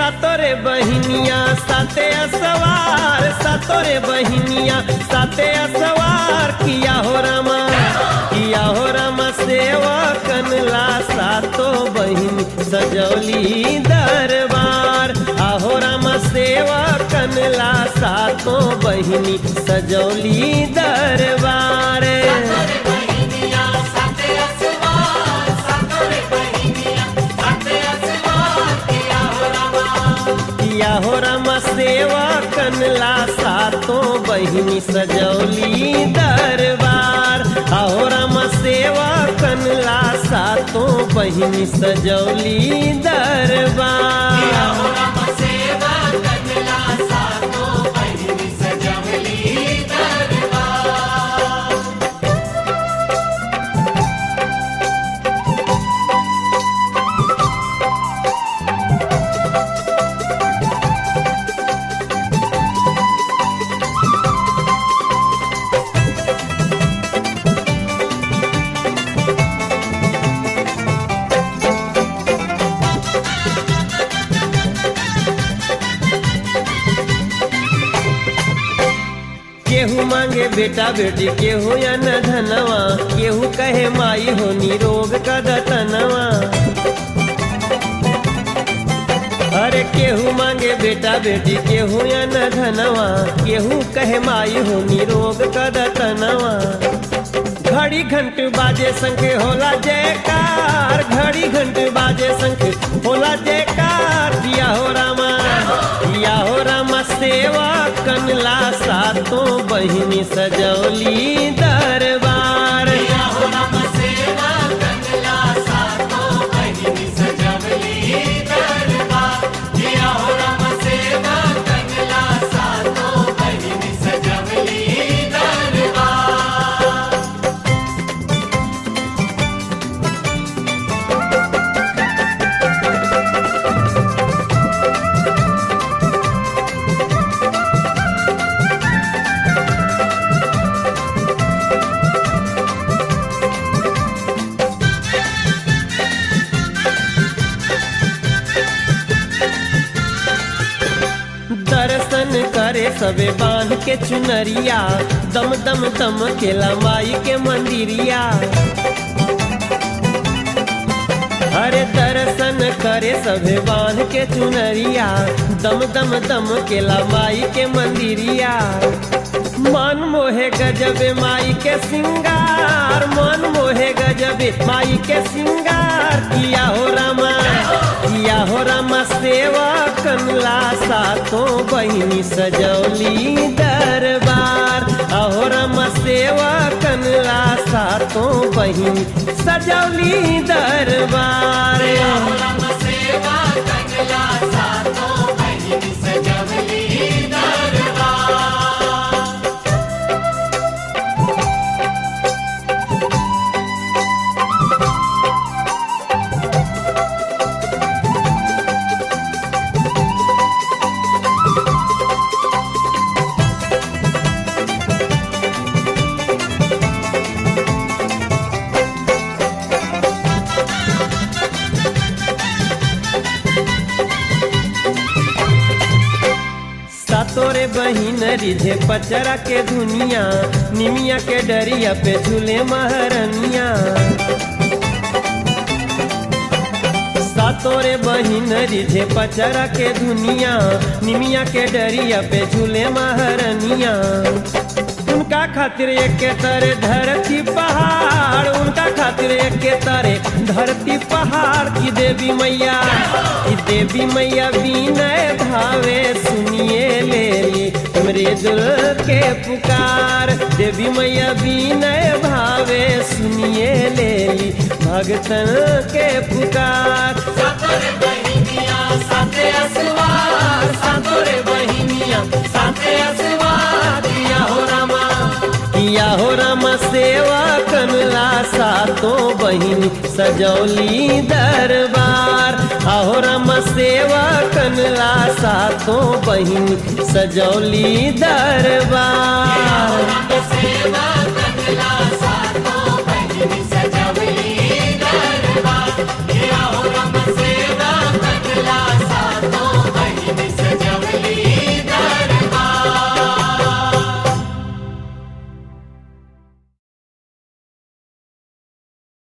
सातोरे बहिनिया साते असवार, सातोरे बहिनिया साते असवार, किया हो रामा सेवा कनला सातो बहिनी सजौली दरबार। आहो रामा सेवा कनला सातो बहिनी सजौली दरबार। किया हो रामा सेवा कनला सातों बहिनी सजौली दरबार। आहो रामा सेवा कनला सातों बहिनी सजौली दरबार। केहू मांगे बेटा बेटी, केहू या न धनवा, केहू कहे माई हो निरोग का दतनवा। अरे केहू मांगे बेटा बेटी, केहू या न धनवा, केहू कहे माई हो निरोग का दतनवा। घड़ी घंट बाजे शंख होला जयकार, घड़ी घंट बाजे शंख होला जयकार। दिया हो रामा सेवा कनला सातों बहिनी सजौली दरबार। दर्शन करे सबे बांध के चुनरिया, दम दम दम केला माई के मंदिरिया। अरे दर्शन करे सबे बांध के चुनरिया, दम दम दम केला माई के मंदिरिया। मन मोहे गजबे माई के सिंगार, मन मोहे गजबे माई के सिंगार। किया हो रामा सेवा कनला सातों बहिनी सजौली दरबार। आहो रामा सेवा कनला सातों बहिनी सजौली दरबार। सातोरे बहिन रिझे पचरा के धुनिया, निमिया के डरिया पे झूले महरनिया। सातोरे बहिन रिझे पचरा के धुनिया, निमिया के डरिया पे झूले महरनिया। उनका खातिर एक तरे धरती पहाड़, उनका खातिर एक तरे धरती पहाड़। की देवी मैया विनय भावे सुनिए लेली हमरे दिल के पुकार। देवी मैया विनय भावे सुनिए लेली भगतन के पुकार। सातोरे बहिनिया साते असवार, सातोरे बहिनिया साते असवार। किया हो रामा सेवा कनला सातों बहिनी सजौली दरबार। आहो रामा सेवा कनला सातों बहिनी सजौली दरबार।